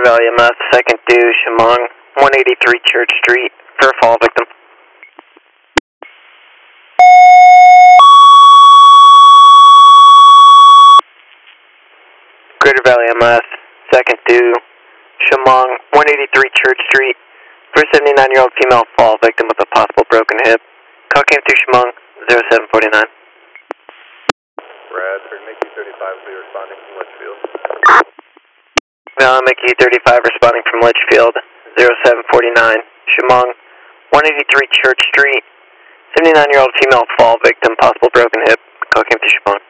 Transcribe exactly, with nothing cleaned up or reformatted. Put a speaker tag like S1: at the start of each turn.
S1: Valley M F, second due, Shamong, one eighty-three Church Street, for a fall victim. Greater Valley M F, second due, Shamong, one eighty-three Church Street, for a seventy-nine-year-old female fall victim with a possible broken hip. Call came through Shamong, zero seven four nine.
S2: Bradford, Mickey thirty-five, will be responding from Litchfield.
S1: Valley Mickey thirty-five responding from Litchfield, zero seven four nine. Shamong, one eighty-three Church Street, seventy-nine-year-old female fall victim, possible broken hip. Call came through Shamong.